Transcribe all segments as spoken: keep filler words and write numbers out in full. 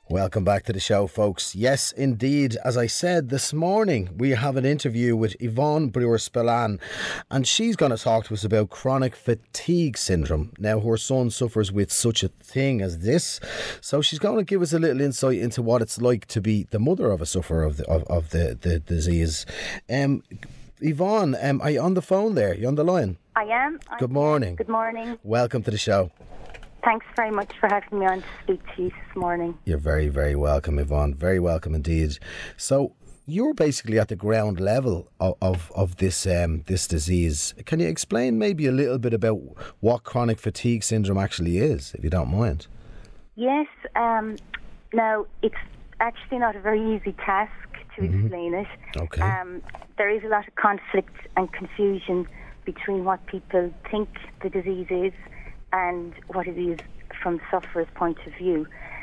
Welcome back to the show, folks. Yes, indeed. As I said this morning, we have an interview with Yvonne Brewer-Spillane, and she's going to talk to us about chronic fatigue syndrome. Now, her son suffers with such a thing as this, so she's going to give us a little insight into what it's like to be the mother of a sufferer of the of, of the, the disease. Um, Yvonne, um, are you on the phone there? You on the line? I am. Good morning. Good morning. Welcome to the show. Thanks very much for having me on to speak to you this morning. You're very, very welcome, Yvonne. Very welcome indeed. So you're basically at the ground level of, of, of this um, this disease. Can you explain maybe a little bit about what chronic fatigue syndrome actually is, if you don't mind? Yes. Um, now, it's actually not a very easy task to mm-hmm. explain it. Okay. Um, there is a lot of conflict and confusion between what people think the disease is and what it is from the sufferer's point of view.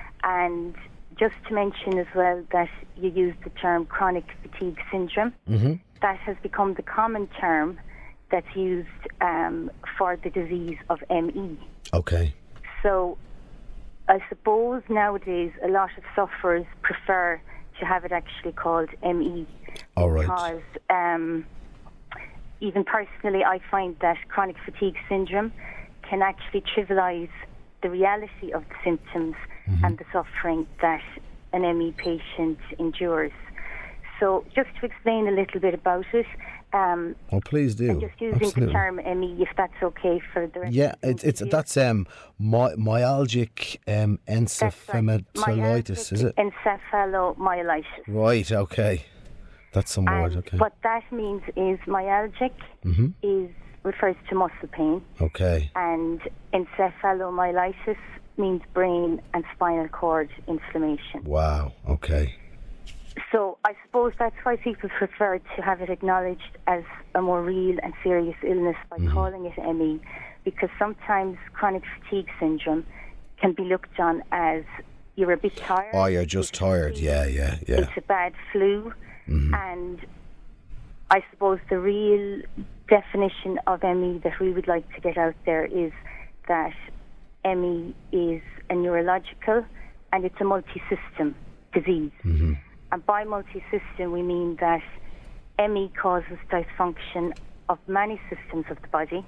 And just to mention as well that you use the term chronic fatigue syndrome. Mm-hmm. That has become the common term that's used um, for the disease of M E. Okay. So I suppose nowadays a lot of sufferers prefer to have it actually called M E. All right. Because um, even personally I find that chronic fatigue syndrome can actually trivialise the reality of the symptoms mm-hmm. and the suffering that an M E patient endures. So just to explain a little bit about it. Um, oh, please do. I'm just using Absolutely. the term M E, if that's okay for the rest yeah, of the it's, it's that's um, my, myalgic um, encephalomyelitis, is it? Encephalomyelitis. Right, okay. That's some and word, okay. What that means is myalgic mm-hmm. is refers to muscle pain. Okay. And encephalomyelitis means brain and spinal cord inflammation. Wow, okay. So I suppose that's why people prefer to have it acknowledged as a more real and serious illness by mm-hmm. calling it M E, because sometimes chronic fatigue syndrome can be looked on as you're a bit tired. Oh, you're just tired, yeah, yeah, yeah. It's a bad flu, mm-hmm. and I suppose the real definition of M E that we would like to get out there is that M E is a neurological and it's a multi-system disease. Mm-hmm. And by multi-system we mean that M E causes dysfunction of many systems of the body,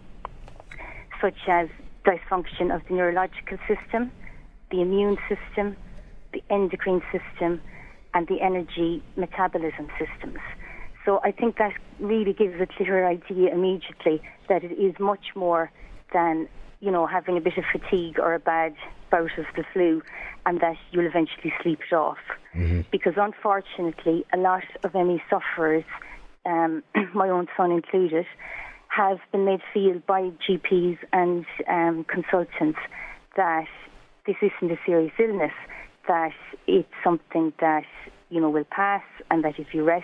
such as dysfunction of the neurological system, the immune system, the endocrine system, and the energy metabolism systems. So I think that really gives a clear idea immediately that it is much more than, you know, having a bit of fatigue or a bad bout of the flu and that you'll eventually sleep it off. Mm-hmm. Because unfortunately, a lot of M E sufferers, um, my own son included, have been made feel by G Ps and um, consultants that this isn't a serious illness, that it's something that, you know, will pass and that if you rest,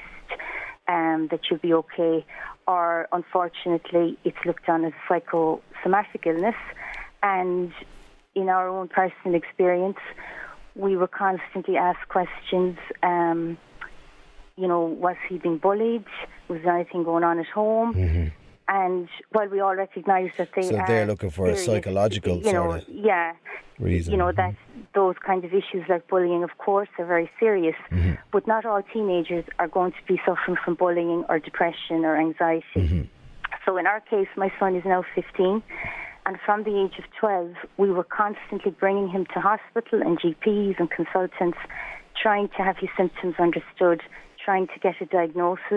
Um, that you'll be okay, or unfortunately it's looked on as a psychosomatic illness. And in our own personal experience, we were constantly asked questions, um, you know, was he being bullied? Was there anything going on at home? Mm-hmm. And while we all recognise that they so are they're looking for serious, a psychological you know, sort of yeah, reason. You know, that those kind of issues like bullying, of course, are very serious. Mm-hmm. But not all teenagers are going to be suffering from bullying or depression or anxiety. Mm-hmm. So in our case, my son is now fifteen. And from the age of twelve, we were constantly bringing him to hospital and G Ps and consultants, trying to have his symptoms understood, trying to get a diagnosis.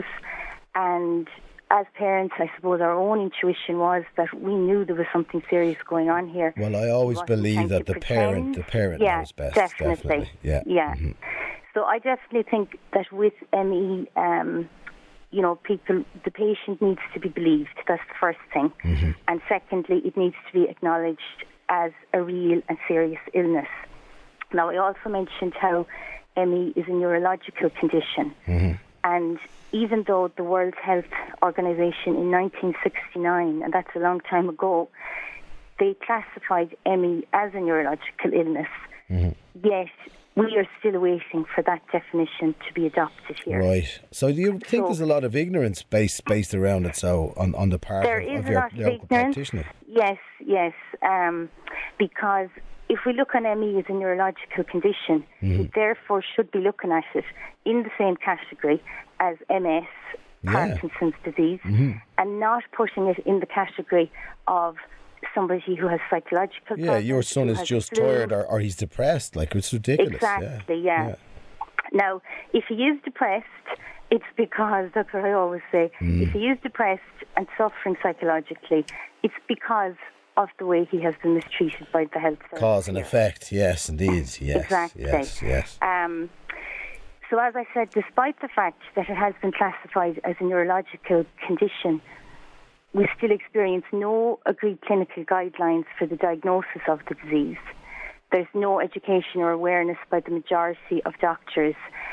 And as parents, I suppose our own intuition was that we knew there was something serious going on here. Well, I always believe that the parent, the parent yeah, knows best. Definitely. definitely. Yeah. Yeah. Mm-hmm. So I definitely think that with M E, um, you know, people, the patient needs to be believed. That's the first thing. Mm-hmm. And secondly, it needs to be acknowledged as a real and serious illness. Now, I also mentioned how M E is a neurological condition. Mm-hmm. And even though the World Health Organization in nineteen sixty-nine, and that's a long time ago, they classified M E as a neurological illness, mm-hmm. yet we are still waiting for that definition to be adopted here. Right. So do you think so, there's a lot of ignorance based based around it, so on, on the part there of, is of a your lot of local ignorance. practitioners? Yes, yes, um, because if we look on M E as a neurological condition, mm. we therefore should be looking at it in the same category as M S, yeah. Parkinson's disease, mm-hmm. and not putting it in the category of somebody who has psychological yeah, problems. Yeah, your son is just flu. tired or, or he's depressed. Like, it's ridiculous. Exactly, yeah. yeah. yeah. Now, if he is depressed, it's because, that's what I always say, mm. if he is depressed and suffering psychologically, it's because of the way he has been mistreated by the health service. Cause and here. Effect, yes, indeed. Yes, exactly. Yes, yes. Um, so as I said, despite the fact that it has been classified as a neurological condition, we still experience no agreed clinical guidelines for the diagnosis of the disease. There's no education or awareness by the majority of doctors,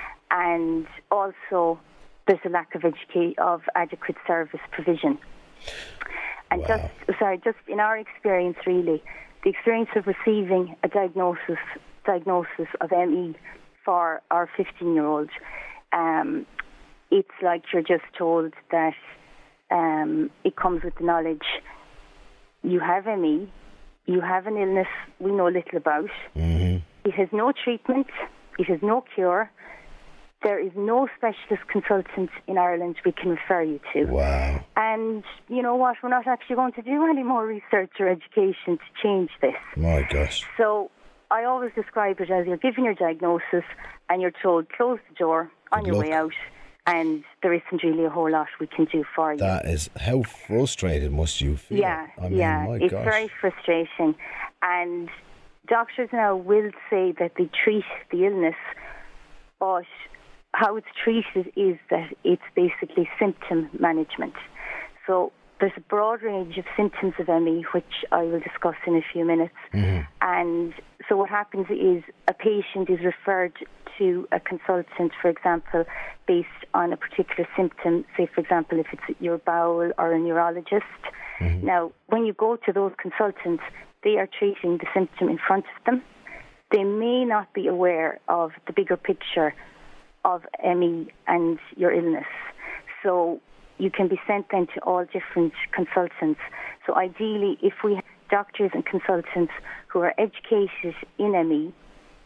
and also there's a lack of educa- of adequate service provision. And wow. just sorry, just in our experience, really, the experience of receiving a diagnosis diagnosis of M E for our fifteen-year-old, um, it's like you're just told that um, it comes with the knowledge you have M E, you have an illness we know little about. Mm-hmm. It has no treatment, it has no cure. There is no specialist consultant in Ireland we can refer you to. Wow. And you know what? We're not actually going to do any more research or education to change this. My gosh. So I always describe it as you're given your diagnosis and you're told, close the door on Good your luck. way out, and there isn't really a whole lot we can do for you. That is, how frustrated must you feel? Yeah, I mean, yeah. my it's gosh. very frustrating. And doctors now will say that they treat the illness, but how it's treated is that it's basically symptom management. So there's a broad range of symptoms of M E, which I will discuss in a few minutes. Mm-hmm. And so what happens is a patient is referred to a consultant, for example, based on a particular symptom. Say, for example, if it's your bowel or a neurologist. Mm-hmm. Now, when you go to those consultants, they are treating the symptom in front of them. They may not be aware of the bigger picture of M E and your illness. So you can be sent then to all different consultants. So ideally, if we have doctors and consultants who are educated in M E,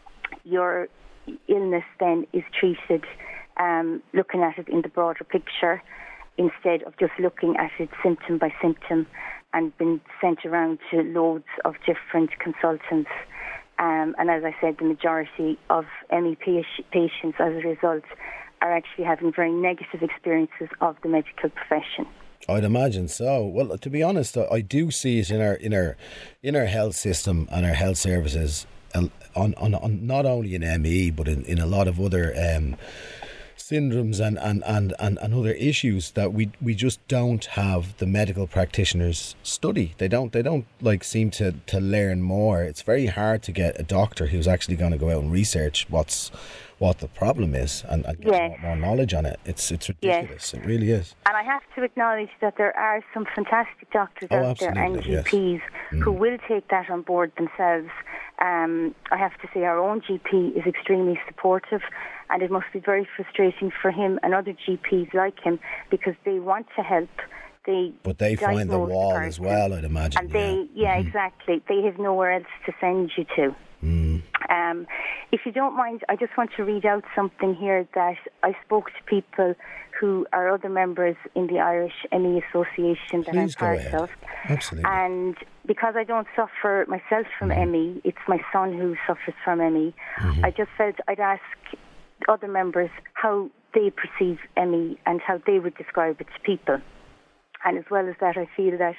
your illness then is treated um, looking at it in the broader picture instead of just looking at it symptom by symptom and being sent around to loads of different consultants. Um, and as I said, the majority of M E patients, as a result, are actually having very negative experiences of the medical profession. I'd imagine so. Well, to be honest, I do see it in our in our in our health system and our health services, on on, on not only in M E but in, in a lot of other um, syndromes and, and, and, and, and other issues that we we just don't have the medical practitioners study. They don't they don't like seem to, to learn more. It's very hard to get a doctor who's actually going to go out and research what's what the problem is and, and get yes. more, more knowledge on it. It's it's ridiculous. Yes. It really is. And I have to acknowledge that there are some fantastic doctors oh, out there and G Ps yes. mm. who will take that on board themselves. Um, I have to say our own G P is extremely supportive, and it must be very frustrating for him and other G Ps like him because they want to help. They but they find the wall the as well, I'd imagine. And they, yeah, yeah mm-hmm. exactly. They have nowhere else to send you to. Mm. Um, if you don't mind, I just want to read out something here that I spoke to people who are other members in the Irish M E Association that Please I'm part ahead. of. Absolutely. And because I don't suffer myself from mm-hmm. M E, it's my son who suffers from M E. Mm-hmm. I just felt I'd ask other members how they perceive M E and how they would describe it to people. And as well as that, I feel that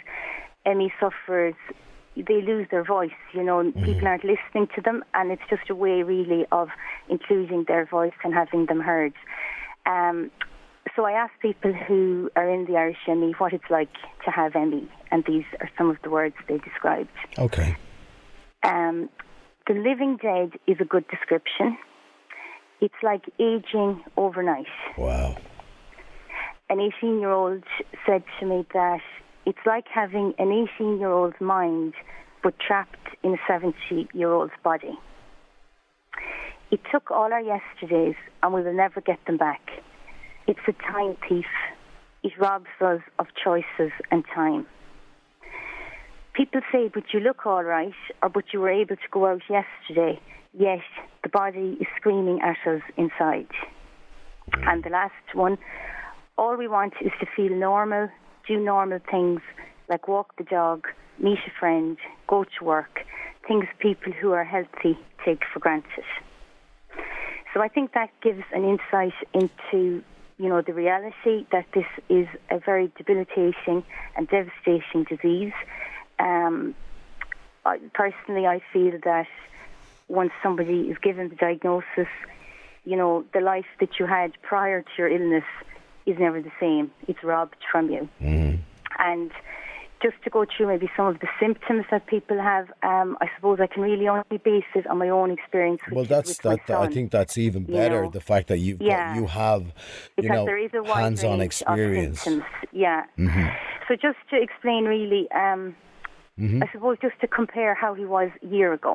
M E sufferers, they lose their voice, you know, mm-hmm. people aren't listening to them, and it's just a way really of including their voice and having them heard. Um, so I asked people who are in the Irish M E what it's like to have M E, and these are some of the words they described. Okay. Um, the living dead is a good description. It's like aging overnight. Wow. An eighteen-year-old said to me that it's like having an eighteen-year-old's mind but trapped in a seventy-year-old's body. It took all our yesterdays and we will never get them back. It's a time thief. It robs us of choices and time. people say, but you look all right, or but you were able to go out yesterday, yet the body is screaming at us inside. Mm. And the last one, all we want is to feel normal, do normal things like walk the dog, meet a friend, go to work, things people who are healthy take for granted. So I think that gives an insight into, you know, the reality that this is a very debilitating and devastating disease. Um, I, personally, I feel that once somebody is given the diagnosis, you know, the life that you had prior to your illness is never the same. It's robbed from you. Mm. And just to go through maybe some of the symptoms that people have, um, I suppose I can really only base it on my own experience. With, well, that's with that. I think that's even better. You know, the fact that you've yeah, got, you have, you because know, there is a wide hands-on range experience. Of symptoms. Yeah. Mm-hmm. So just to explain, really, um, mm-hmm. I suppose just to compare how he was a year ago.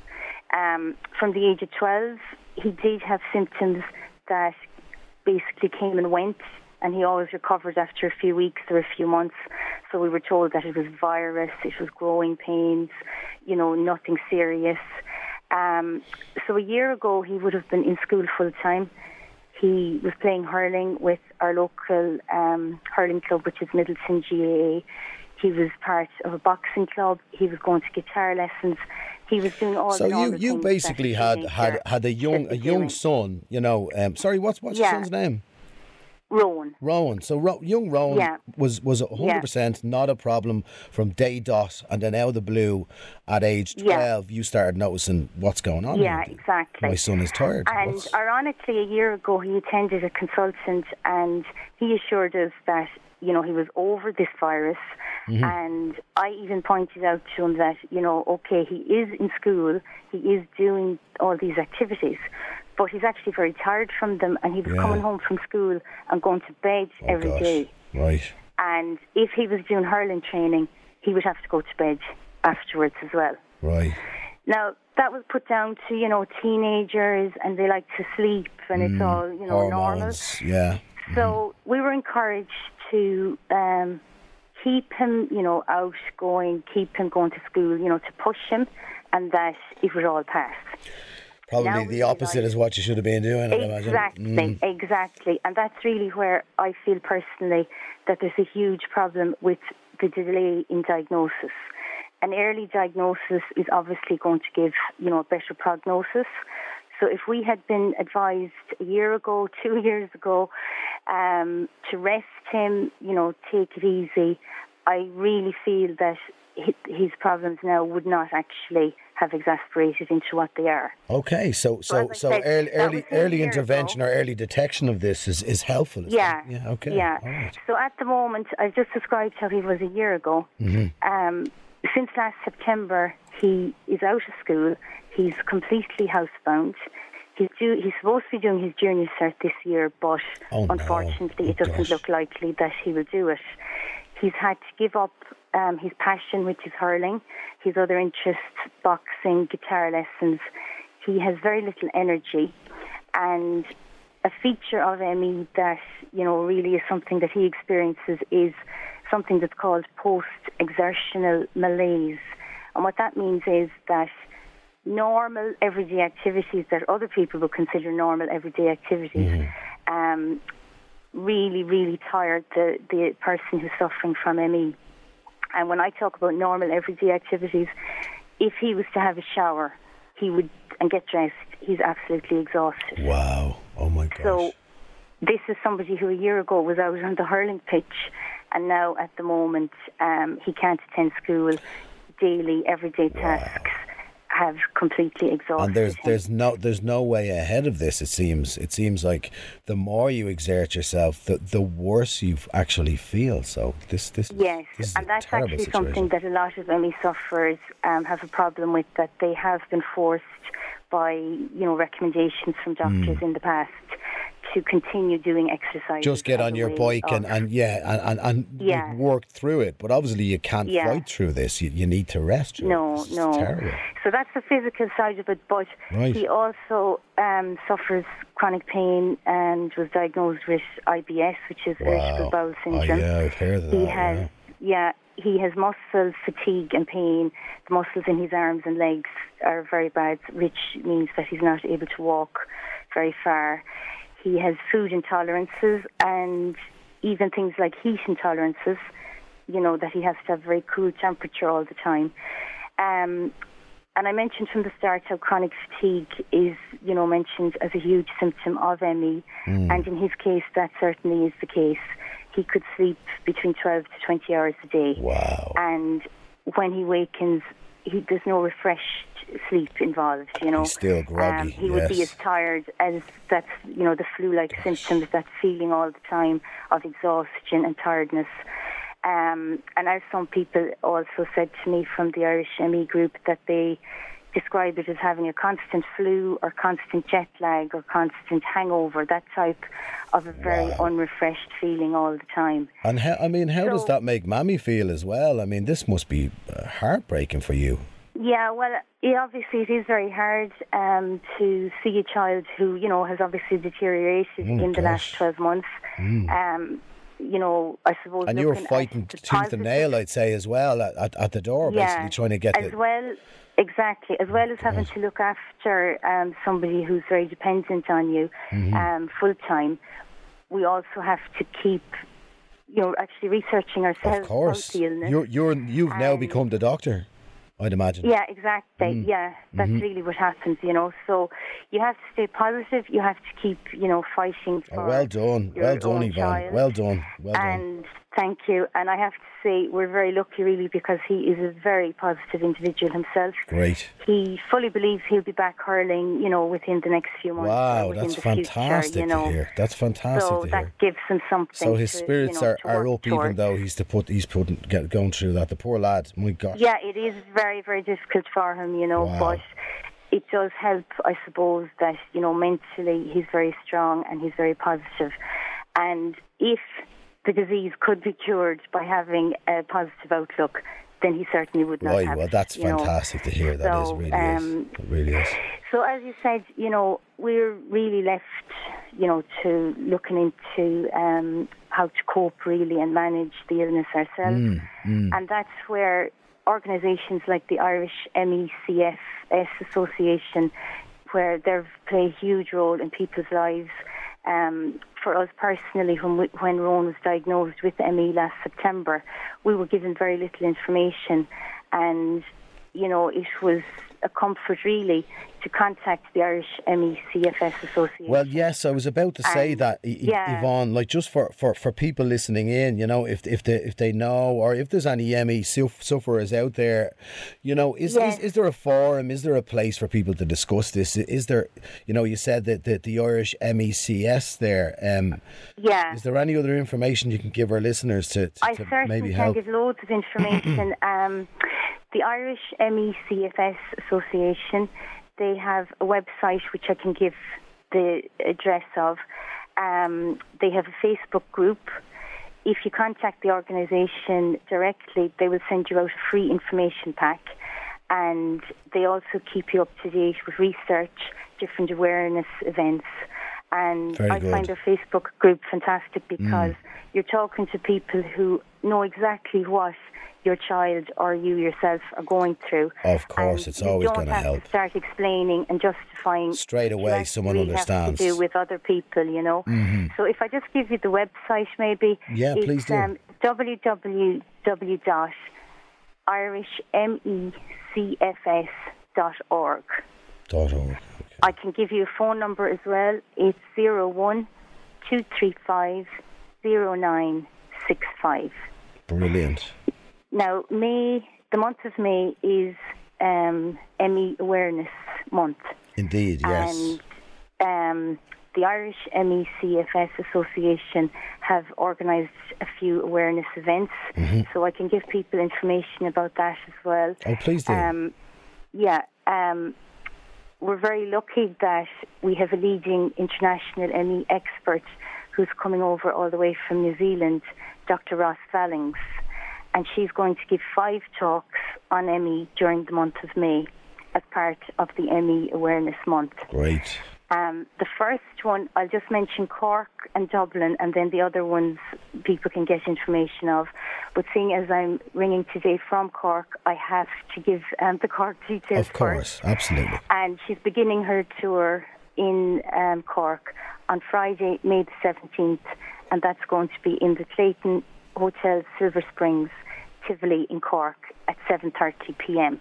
Um, from the age of twelve, he did have symptoms that basically came and went, and he always recovered after a few weeks or a few months. So we were told that it was virus, it was growing pains, you know, nothing serious. Um, so a year ago, he would have been in school full time. He was playing hurling with our local um, hurling club, which is Middleton G A A. He was part of a boxing club. He was going to guitar lessons. He was doing all. So the you, you basically had, had had a young a young doing. son. You know, um, sorry, what's what's yeah. your son's name? Rowan. Rowan. So Ro- young Rowan yeah. was was one hundred percent yeah. not a problem from day dot, and then out of the blue, at age twelve, yeah. you started noticing what's going on. Yeah, exactly. My son is tired. And what's... ironically, a year ago, he attended a consultant, and he assured us that, you know, he was over this virus. Mm-hmm. And I even pointed out to him that, you know, okay, he is in school, he is doing all these activities, but he's actually very tired from them, and he was yeah. coming home from school and going to bed oh, every gosh. day. Right. And if he was doing hurling training, he would have to go to bed afterwards as well. Right. Now, that was put down to, you know, teenagers, and they like to sleep, and mm, it's all, you know, hormones. normal. Yeah. So mm-hmm. we were encouraged to um, keep him, you know, out going, keep him going to school, you know, to push him, and that it would all pass. Probably now the opposite is what you should have been doing, I imagine. Exactly, mm. exactly. And that's really where I feel personally that there's a huge problem with the delay in diagnosis. An early diagnosis is obviously going to give, you know, a better prognosis. So if we had been advised a year ago, two years ago, um, to rest him, you know, take it easy, I really feel that his problems now would not actually have exasperated into what they are. Okay, so so so said, early early, early intervention ago. or early detection of this is, is helpful. Yeah, it? yeah, okay, yeah. All right. So at the moment, I've just described how he was a year ago. Mm-hmm. Um, since last September, he is out of school. He's completely housebound. He's, due, he's supposed to be doing his junior cert this year, but oh, unfortunately, no. oh, it doesn't gosh. look likely that he will do it. He's had to give up um, his passion, which is hurling, his other interests, boxing, guitar lessons. He has very little energy, and a feature of M E that, you know, really is something that he experiences is something that's called post-exertional malaise. And what that means is that normal everyday activities that other people would consider normal everyday activities mm-hmm. um, really, really tired the, the person who's suffering from M E. And when I talk about normal everyday activities, if he was to have a shower, he would and get dressed, he's absolutely exhausted. Wow. Oh my gosh. So this is somebody who a year ago was out on the hurling pitch, and now at the moment um, he can't attend school. Daily, everyday tasks wow. have completely exhausted And there's him. there's no there's no way ahead of this. It seems it seems like the more you exert yourself, the the worse you actually feel. So this this yes, this is and a that's terrible actually situation. something that a lot of M E sufferers um, have a problem with. That they have been forced by you know recommendations from doctors mm. in the past to continue doing exercise. Just get on your bike and, and yeah, and, and, and yeah. work through it. But obviously you can't yeah. fight through this. You, you need to rest. No, it's no. terrible. So that's the physical side of it. But right. he also um, suffers chronic pain and was diagnosed with I B S, which is wow. irritable bowel syndrome. Oh, yeah, I've heard of that. He has yeah. yeah, he has muscle fatigue and pain. The muscles in his arms and legs are very bad, which means that he's not able to walk very far. He has food intolerances and even things like heat intolerances, you know, that he has to have very cool temperature all the time. Um, and I mentioned from the start how chronic fatigue is, you know, mentioned as a huge symptom of M E. Mm. And in his case, that certainly is the case. He could sleep between twelve to twenty hours a day. Wow. And when he wakens, he, there's no refreshed sleep involved, you know. He's still groggy, um, He yes. would be as tired as that's, you know, the flu-like symptoms, that feeling all the time of exhaustion and tiredness. Um, and as some people also said to me from the Irish M E group, that they describe it as having a constant flu or constant jet lag or constant hangover, that type of a very wow. unrefreshed feeling all the time. And how, I mean, how so, does that make Mammy feel as well? I mean, this must be uh, heartbreaking for you. Yeah, well, yeah, obviously it is very hard um, to see a child who, you know, has obviously deteriorated oh, in gosh. the last twelve months. Mm. Um, you know, I suppose... And you were fighting tooth and nail, I'd say, as well, at, at the door, yeah, basically, trying to get... as the... well... Exactly, as well as having to look after um, somebody who's very dependent on you mm-hmm. um, full time. We also have to keep, you know, actually researching ourselves. Of course, about the illness. you're you're you've um, now become the doctor, I'd imagine. Yeah, exactly. Mm. Yeah, that's mm-hmm. really what happens, you know. So you have to stay positive. You have to keep, you know, fighting for. Oh, well done, your well done, own Yvonne. child. Well done, well done. And thank you. And I have to say, we're very lucky, really, because he is a very positive individual himself. Great. He fully believes he'll be back hurling, you know, within the next few months. Wow, that's fantastic future, you know. to hear. That's fantastic so to that hear. gives him something. So his to, spirits you know, are, are up, towards. even though he's to put he's putting get, going through that. The poor lad, my God. Yeah, it is very, very difficult for him, you know, wow. but it does help, I suppose, that, you know, mentally he's very strong and he's very positive. And if the disease could be cured by having a positive outlook, then he certainly would not right, have well, that's it, fantastic know. to hear. That so, is really um, is. It really is. So as you said, you know, we're really left, you know, to looking into um, how to cope really and manage the illness ourselves. Mm, mm. And that's where organisations like the Irish M E C F S Association, where they've played a huge role in people's lives. Um, for us personally, when, we, when Rowan was diagnosed with M E last September, we were given very little information, and, you know, it was a comfort really to contact the Irish M E C F S Association. Well, yes, I was about to say and, that, yeah. Yvonne, like just for, for, for people listening in, you know, if if they if they know, or if there's any M E sufferers out there, you know, is, yes. is is there a forum, is there a place for people to discuss this? Is there, you know, you said that the, the Irish M E C S there, um, yeah. is there any other information you can give our listeners to, to, I to certainly maybe can help? give loads of information. um, the Irish M E C F S Association, they have a website which I can give the address of. Um, they have a Facebook group. If you contact the organisation directly, they will send you out a free information pack. And they also keep you up to date with research, different awareness events. And Very I good. find their Facebook group fantastic because mm. you're talking to people who know exactly what your child or you yourself are going through. Of course, and it's always going to help. You don't have to start explaining and justifying straight away. Someone really understands. Have to do with other people, you know. Mm-hmm. So if I just give you the website, maybe. Yeah, it's, please do. Um, w w w dot irish m e c f s dot org. Dot org. Okay. I can give you a phone number as well. It's zero one two three five zero nine six five. Brilliant. Now, May, the month of May is um, M E Awareness Month. Indeed, yes. And um, the Irish M E C F S Association have organised a few awareness events, mm-hmm. so I can give people information about that as well. Oh, please do. Um, yeah, um, we're very lucky that we have a leading international M E expert who's coming over all the way from New Zealand, Doctor Ross Fallings. And she's going to give five talks on M E during the month of May as part of the M E Awareness Month. Great. Um, the first one, I'll just mention Cork and Dublin, and then the other ones people can get information of. But seeing as I'm ringing today from Cork, I have to give um, the Cork details Of course, first. absolutely. And she's beginning her tour in um, Cork on Friday, May the seventeenth, and that's going to be in the Clayton Hotel Silver Springs, Tivoli in Cork at seven thirty p.m.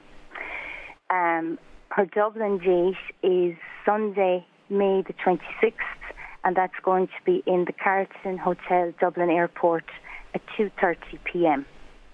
Um, her Dublin date is Sunday, May the twenty-sixth, and that's going to be in the Carlton Hotel, Dublin Airport at two thirty p.m.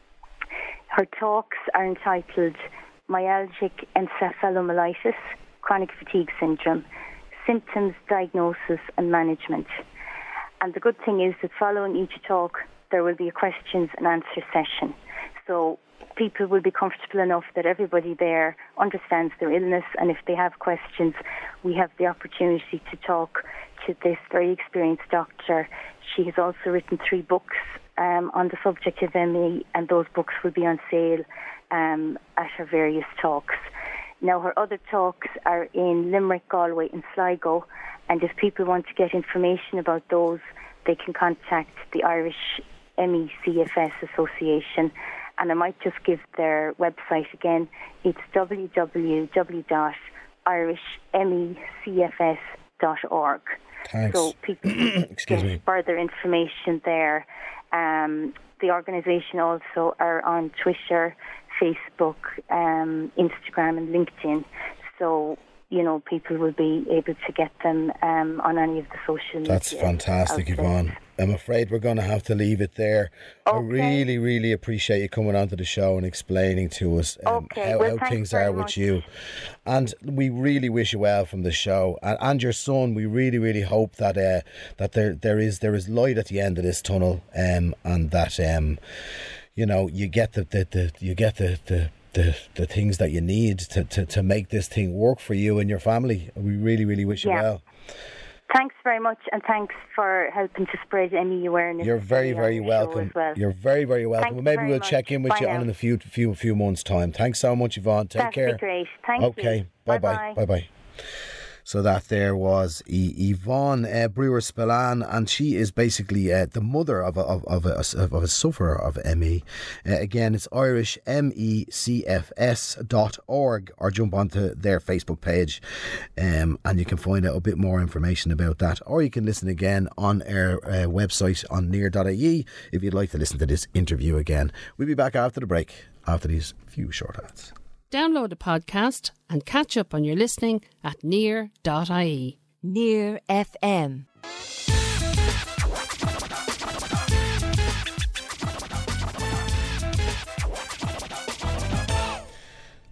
Her talks are entitled Myalgic Encephalomyelitis, Chronic Fatigue Syndrome, Symptoms, Diagnosis and Management. And the good thing is that following each talk, there will be a questions and answer session. So people will be comfortable enough that everybody there understands their illness, and if they have questions, we have the opportunity to talk to this very experienced doctor. She has also written three books um, on the subject of M E, and those books will be on sale um, at her various talks. Now, her other talks are in Limerick, Galway and Sligo, and if people want to get information about those, they can contact the Irish M E C F S Association. And I might just give their website again. It's w w w dot irish m e c f s dot org. Thanks. So people can get me. further information there. Um, the organisation also are on Twitter, Facebook, um, Instagram and LinkedIn. So, you know, people will be able to get them um, on any of the social media. That's fantastic, outlets. Yvonne. I'm afraid we're going to have to leave it there. Okay. I really, really appreciate you coming onto the show and explaining to us um, Okay. how, Well, how things very are with much. you. And we really wish you well from the show. And, and your son, we really, really hope that uh, that there there is there is light at the end of this tunnel, um, and that um, you know you get the, the, the you get the. the The, the things that you need to, to, to make this thing work for you and your family. We really, really wish you Yeah. well. Thanks very much, and thanks for helping to spread M E awareness. You're very, on very the show welcome. as well. You're very, very welcome. Thank Well, you maybe very we'll much. check in with Bye you now. on in a few, few, few months' time. Thanks so much, Yvonne. Take That'd care. be great. Thank okay. you. Bye bye. Bye bye. So that there was y- Yvonne uh, Brewer Spillane, and she is basically uh, the mother of a, of, of, a, of a sufferer of M E. Uh, again, it's irish m e c f s dot org, or jump onto their Facebook page um, and you can find out a bit more information about that, or you can listen again on our uh, website on near dot I E if you'd like to listen to this interview again. We'll be back after the break, after these few short ads. Download the podcast and catch up on your listening at near dot I E. Near F M.